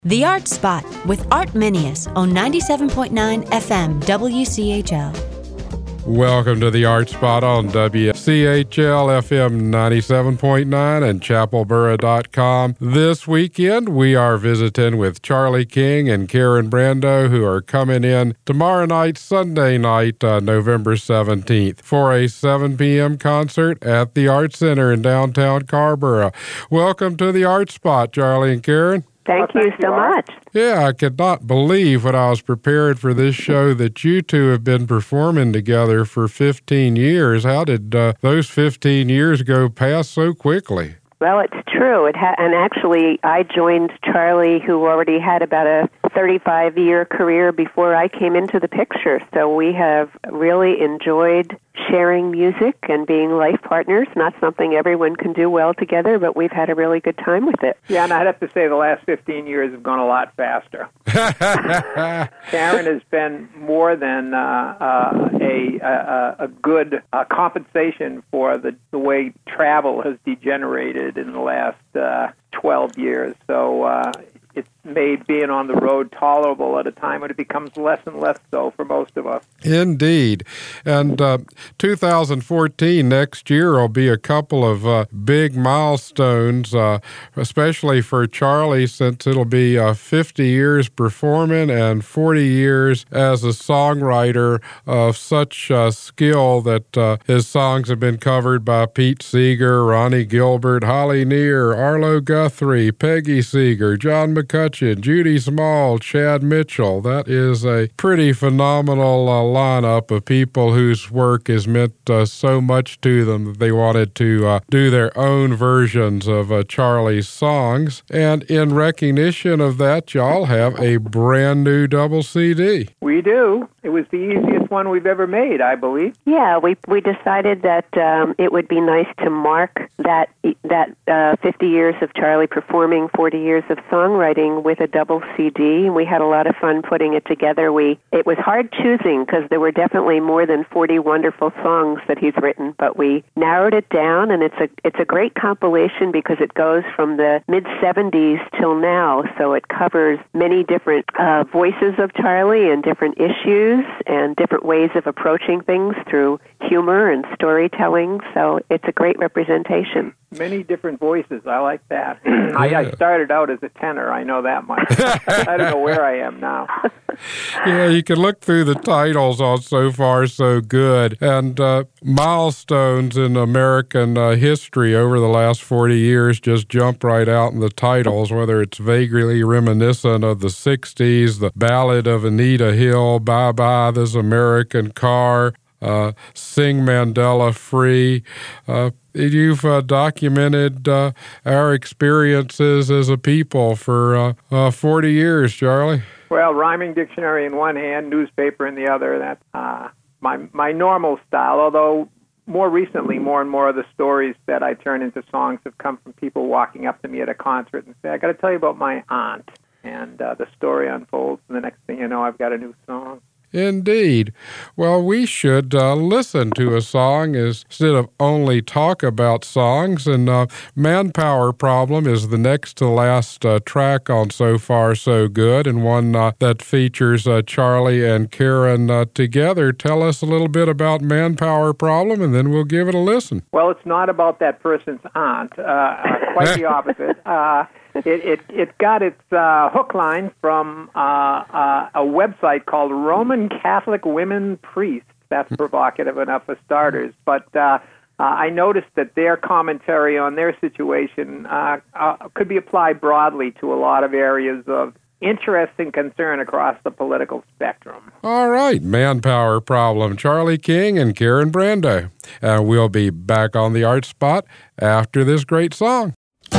The Art Spot with Art Minius on 97.9 FM WCHL. Welcome to the Art Spot on WCHL FM 97.9 and chapelboro.com. This weekend, we are visiting with Charlie King and Karen Brando, who are coming in tomorrow night, Sunday night, November 17th, for a 7 p.m. concert at the Art Center in downtown Carrboro. Welcome to the Art Spot, Charlie and Karen. Thank you so much. Yeah, I could not believe when I was prepared for this show that you two have been performing together for 15 years. How did those 15 years go past so quickly? Well, it's true. And actually, I joined Charlie, who already had about a 35-year career before I came into the picture. So we have really enjoyed sharing music and being life partners. Not something everyone can do well together, but we've had a really good time with it. Yeah, and I'd have to say the last 15 years have gone a lot faster. Karen has been more than a good compensation for the way travel has degenerated in the last 12 years. So it's made being on the road tolerable at a time when it becomes less and less so for most of us. Indeed. And 2014, next year, will be a couple of big milestones, especially for Charlie, since it'll be 50 years performing and 40 years as a songwriter of such skill that his songs have been covered by Pete Seeger, Ronnie Gilbert, Holly Near, Arlo Guthrie, Peggy Seeger, John McCutcheon, Judy Small, Chad Mitchell. That is a pretty phenomenal lineup of people whose work has meant so much to them that they wanted to do their own versions of Charlie's songs. And in recognition of that, y'all have a brand new double CD. We do. It was the easiest one we've ever made, I believe. Yeah, we decided that it would be nice to mark that 50 years of Charlie performing, 40 years of songwriting with a double CD. We had a lot of fun putting it together. It was hard choosing because there were definitely more than 40 wonderful songs that he's written, but we narrowed it down, and it's a great compilation because it goes from the mid-70s till now, so it covers many different voices of Charlie and different issues and different ways of approaching things through humor and storytelling, so it's a great representation. Many different voices. I like that. I started out as a tenor. I know that much. I don't know where I am now. Yeah, you can look through the titles on So Far, So Good, and milestones in American history over the last 40 years just jump right out in the titles, whether it's vaguely reminiscent of the 60s, the Ballad of Anita Hill, Bye Bye This American Car, Sing Mandela Free. You've documented our experiences as a people for 40 years, Charlie. Well, rhyming dictionary in one hand, newspaper in the other. That's my normal style, although more recently, more and more of the stories that I turn into songs have come from people walking up to me at a concert and say, I got to tell you about my aunt. And the story unfolds, and the next thing you know, I've got a new song. Indeed. Well, we should listen to a song instead of only talk about songs. And Manpower Problem is the next to last track on So Far, So Good, and one that features Charlie and Karen together. Tell us a little bit about Manpower Problem, and then we'll give it a listen. Well, it's not about that person's aunt. Quite the opposite. It got its hook line from a website called Roman Catholic Women Priests. That's provocative enough for starters. But I noticed that their commentary on their situation could be applied broadly to a lot of areas of interest and concern across the political spectrum. All right, Manpower Problem, Charlie King and Karen Brando. We'll be back on the Art Spot after this great song.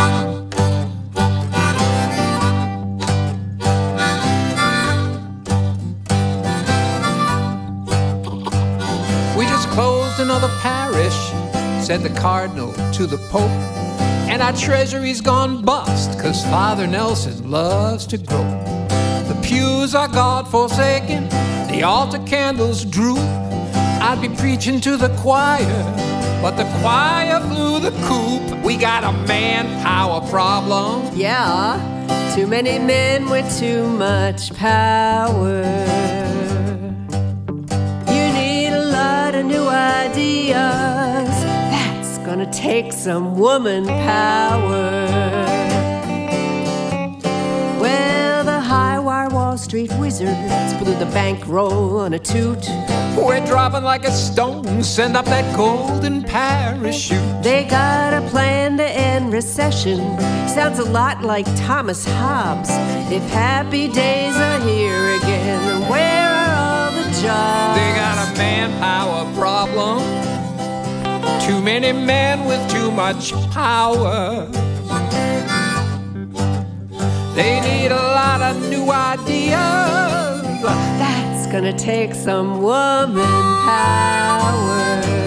Another parish, said the cardinal to the pope, and our treasury's gone bust, 'cause Father Nelson loves to grope. The pews are God-forsaken, the altar candles droop. I'd be preaching to the choir, but the choir flew the coop. We got a manpower problem. Yeah. Too many men with too much power. You need a lot of new ideas. That's gonna take some woman power. Well, the high-wire Wall Street wizards blew the bankroll on a toot. We're dropping like a stone, send up that golden parachute. They got a plan to end recession. Sounds a lot like Thomas Hobbes. If happy days are here again, then where are all the jobs? They got a manpower problem. Too many men with too much power. They need a lot of new ideas. That's gonna take some woman power.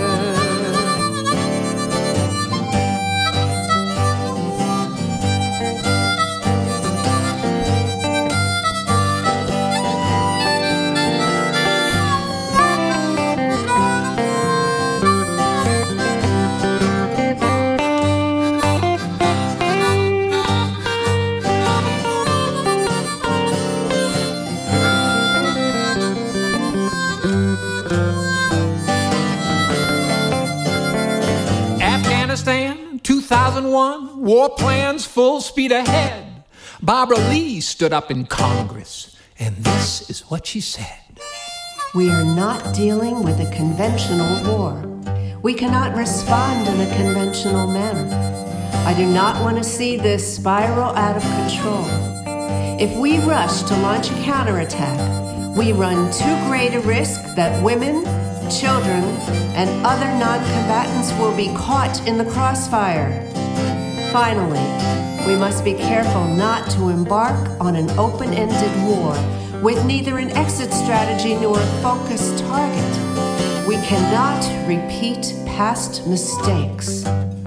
Afghanistan, 2001, war plans full speed ahead. Barbara Lee stood up in Congress, and this is what she said. We are not dealing with a conventional war. We cannot respond in a conventional manner. I do not want to see this spiral out of control. If we rush to launch a counterattack, we run too great a risk that women, children, and other non-combatants will be caught in the crossfire. Finally, we must be careful not to embark on an open-ended war with neither an exit strategy nor a focused target. We cannot repeat past mistakes.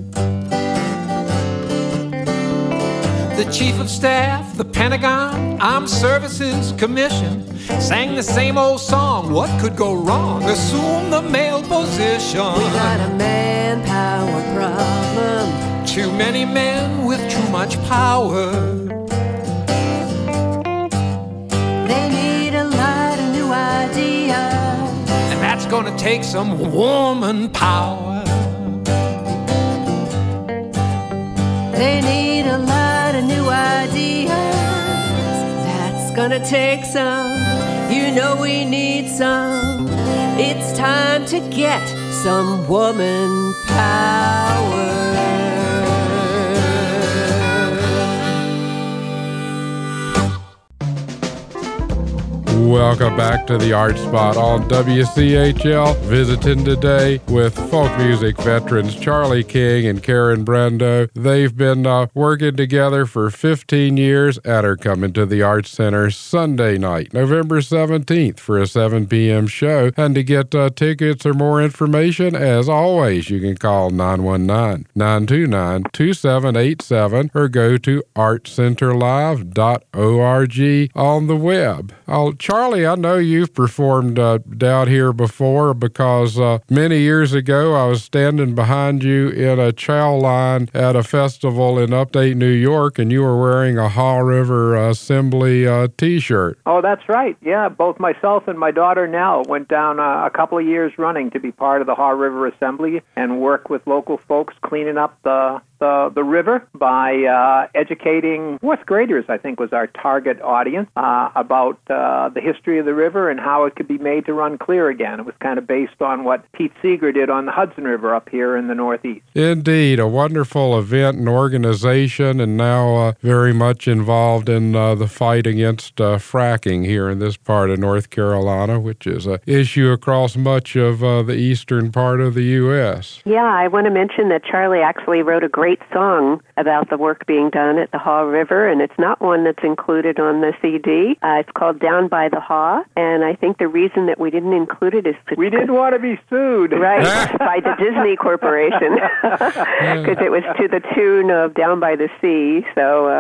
The Chief of Staff, the Pentagon, Armed Services Commission sang the same old song, what could go wrong? Assume the male position. We got a manpower problem. Too many men with too much power. They need a lot of new ideas. And that's gonna take some woman power. They need a lot of new ideas. That's gonna take some. You know we need some. It's time to get some woman power. Welcome back to the Art Spot on WCHL. Visiting today with folk music veterans Charlie King and Karen Brando. They've been working together for 15 years and are coming to the Arts Center Sunday night, November 17th for a 7 p.m. show. And to get tickets or more information, as always, you can call 919-929-2787 or go to artcenterlive.org on the web. Charlie, I know you've performed down here before because many years ago I was standing behind you in a chow line at a festival in upstate New York, and you were wearing a Haw River Assembly T-shirt. Oh, that's right. Yeah, both myself and my daughter Nell went down a couple of years running to be part of the Haw River Assembly and work with local folks cleaning up the river by educating fourth graders, I think was our target audience, about the history of the river and how it could be made to run clear again. It was kind of based on what Pete Seeger did on the Hudson River up here in the Northeast. Indeed, a wonderful event and organization, and now very much involved in the fight against fracking here in this part of North Carolina, which is an issue across much of the eastern part of the U.S. Yeah, I want to mention that Charlie actually wrote a great song about the work being done at the Haw River, and it's not one that's included on the CD. It's called Down by the Haw, and I think the reason that we didn't include it is we didn't want to be sued. Right, by the Disney Corporation, because it was to the tune of Down by the Sea, so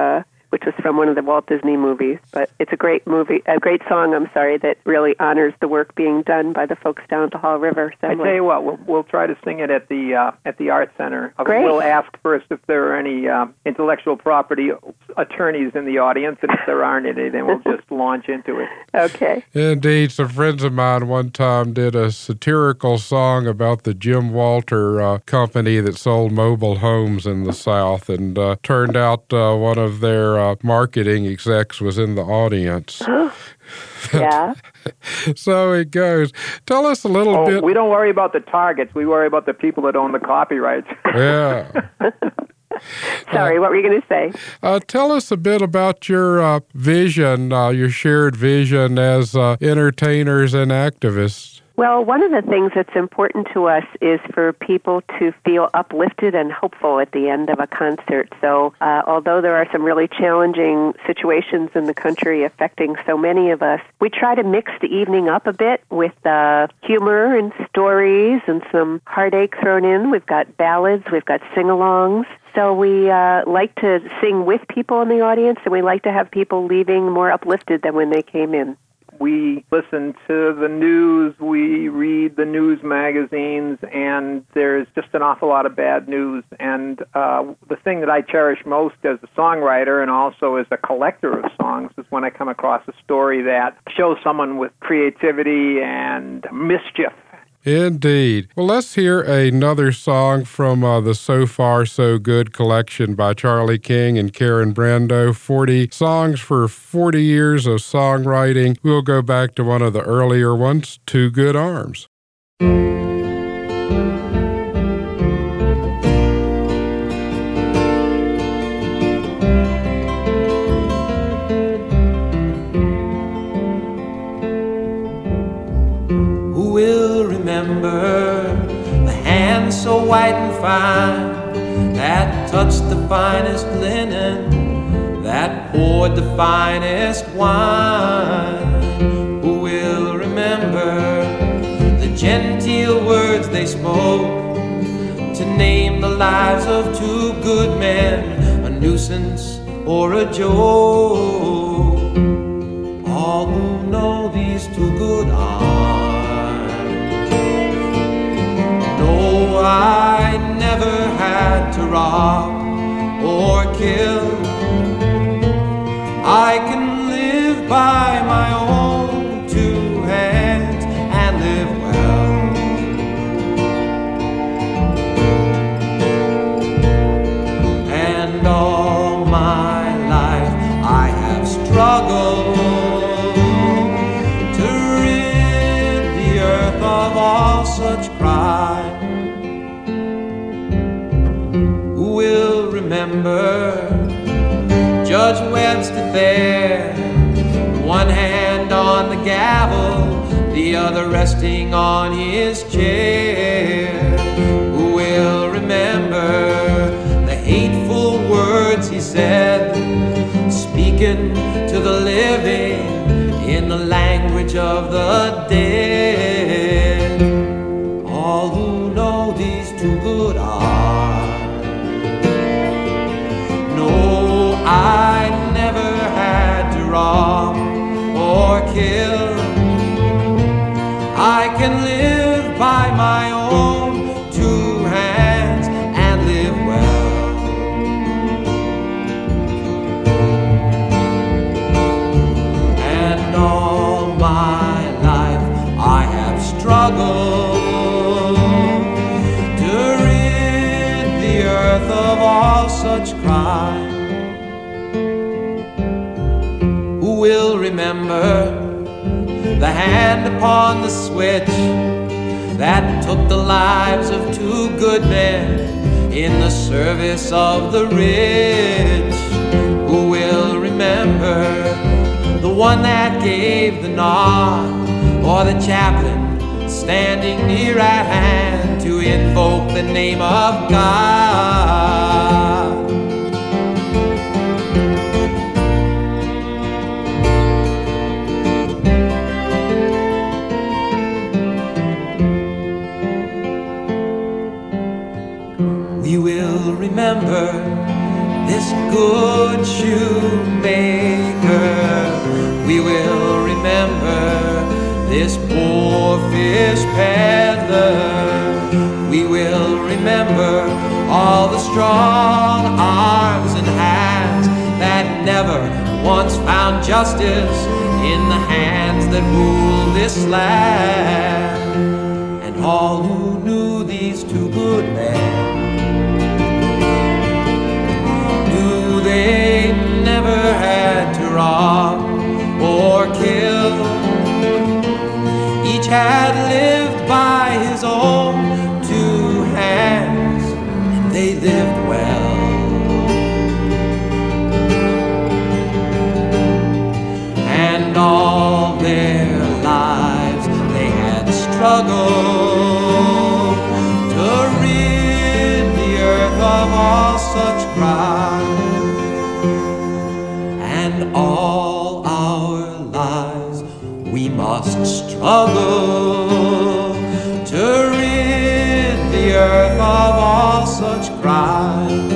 which was from one of the Walt Disney movies. But it's a great movie, a great song, that really honors the work being done by the folks down at the Hall River Assembly. I tell you what, we'll try to sing it at the Art Center. Great. We'll ask first if there are any intellectual property attorneys in the audience, and if there aren't any, then we'll just launch into it. Okay. Indeed. Some friends of mine one time did a satirical song about the Jim Walter company that sold mobile homes in the South, and turned out one of their marketing execs was in the audience. Yeah. So it goes. Tell us a little bit. We don't worry about the targets. We worry about the people that own the copyrights. Yeah. Sorry, what were you going to say? Tell us a bit about your vision, your shared vision as entertainers and activists. Well, one of the things that's important to us is for people to feel uplifted and hopeful at the end of a concert. So although there are some really challenging situations in the country affecting so many of us, we try to mix the evening up a bit with humor and stories and some heartache thrown in. We've got ballads, we've got sing-alongs. So we like to sing with people in the audience, and we like to have people leaving more uplifted than when they came in. We listen to the news, we read the news magazines, and there's just an awful lot of bad news. And the thing that I cherish most as a songwriter and also as a collector of songs is when I come across a story that shows someone with creativity and mischief. Indeed. Well, let's hear another song from the So Far So Good collection by Charlie King and Karen Brando, 40 songs for 40 years of songwriting. We'll go back to one of the earlier ones, Two Good Arms. The hand so white and fine that touched the finest linen, that poured the finest wine. Who will remember the genteel words they spoke to name the lives of two good men, a nuisance or a joke? All who know these two good arms. I never had to rob or kill. I can live by my own two hands and live well. And all my life I have struggled to rid the earth of all such crime. Will remember Judge Webster there, one hand on the gavel, the other resting on his chair. Who will remember the hateful words he said, speaking to the living in the language of the dead? All who know these two good arms. I never had to rob or kill. I can live by my own two hands and live well. And all my life I have struggled to rid the earth of all such crime. Will remember the hand upon the switch that took the lives of two good men in the service of the rich? Who will remember the one that gave the nod, or the chaplain standing near at hand to invoke the name of God? We will remember this good shoe this poor fish peddler. We will remember all the strong arms and hands that never once found justice in the hands that rule this land. And all who knew these two good men knew they never had to rob or kill. Each had lived by his own two hands, and they lived well. And all their lives they had struggled to rid the earth of all such crime. And all our lives we must struggle to rid the earth of all such crime.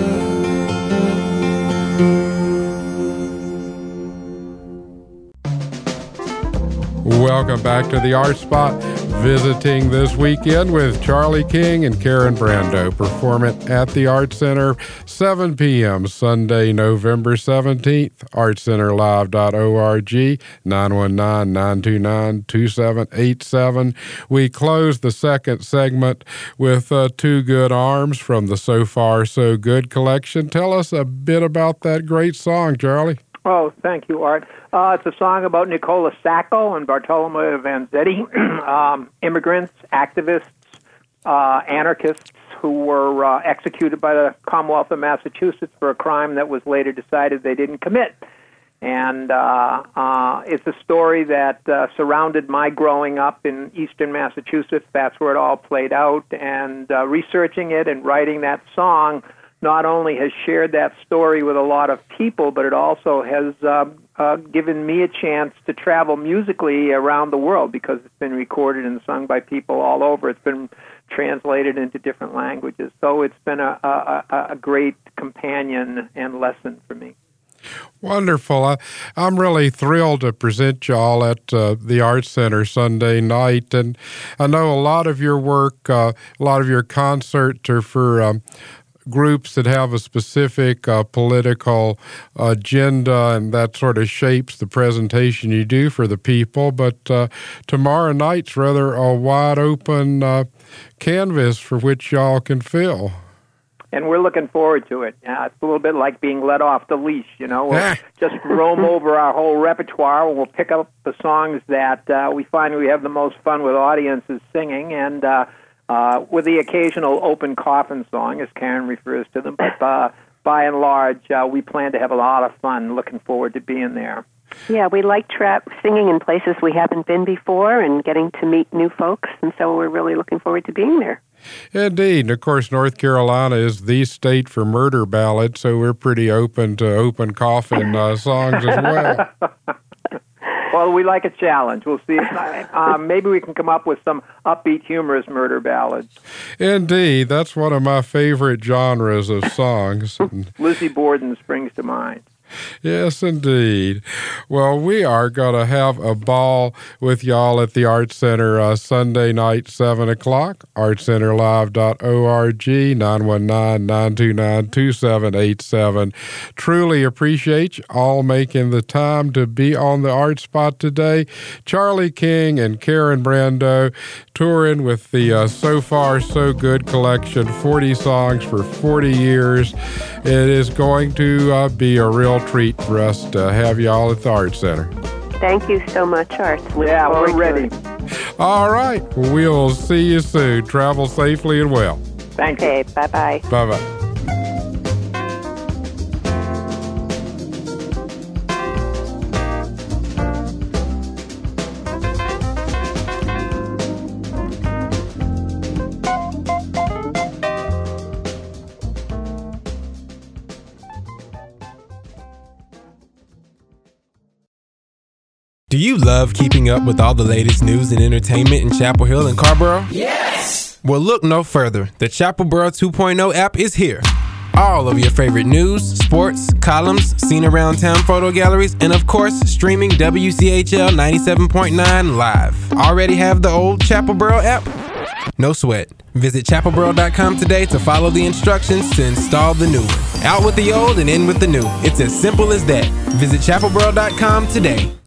Welcome back to the Art Spot. Visiting this weekend with Charlie King and Karen Brando. Performing at the Art Center, 7 p.m. Sunday, November 17th. ArtCenterLive.org, 919-929-2787. We close the second segment with Two Good Arms from the So Far So Good collection. Tell us a bit about that great song, Charlie. Oh, thank you, Art. It's a song about Nicola Sacco and Bartolomeo Vanzetti, immigrants, activists, anarchists who were executed by the Commonwealth of Massachusetts for a crime that was later decided they didn't commit. And it's a story that surrounded my growing up in eastern Massachusetts. That's where it all played out. And researching it and writing that song not only has shared that story with a lot of people, but it also has given me a chance to travel musically around the world because it's been recorded and sung by people all over. It's been translated into different languages. So it's been a great companion and lesson for me. Wonderful. I'm really thrilled to present y'all at the Art Center Sunday night. And I know a lot of your work, a lot of your concerts are for groups that have a specific political agenda, and that sort of shapes the presentation you do for the people. But tomorrow night's rather a wide-open canvas for which y'all can fill. And we're looking forward to it. It's a little bit like being let off the leash, you know. We'll just roam over our whole repertoire, and we'll pick up the songs that we find we have the most fun with audiences singing, and with the occasional open coffin song, as Karen refers to them. But by and large, we plan to have a lot of fun. Looking forward to being there. Yeah, we like singing in places we haven't been before and getting to meet new folks, and so we're really looking forward to being there. Indeed. And of course, North Carolina is the state for murder ballads, so we're pretty open to open coffin songs as well. Well, we like a challenge. We'll see. Maybe we can come up with some upbeat, humorous murder ballads. Indeed. That's one of my favorite genres of songs. Lizzie Borden springs to mind. Yes, indeed. Well, we are going to have a ball with y'all at the Art Center Sunday night, 7 o'clock. ArtCenterLive.org, 919-929-2787. Truly appreciate you all making the time to be on the Art Spot today. Charlie King and Karen Brando touring with the So Far So Good collection, 40 songs for 40 years. It is going to be a real treat for us to have you all at the Art Center. Thank you so much, Art. Yeah, we're ready. All right. We'll see you soon. Travel safely and well. Thank you. Okay, bye-bye. Bye-bye. Do you love keeping up with all the latest news and entertainment in Chapel Hill and Carrboro? Yes! Well, look no further. The Chapel Boro 2.0 app is here. all of your favorite news, sports, columns, seen around town photo galleries, and of course, streaming WCHL 97.9 live. Already have the old Chapelboro app? No sweat. Visit chapelboro.com today to follow the instructions to install the new one. Out with the old and in with the new. It's as simple as that. Visit chapelboro.com today.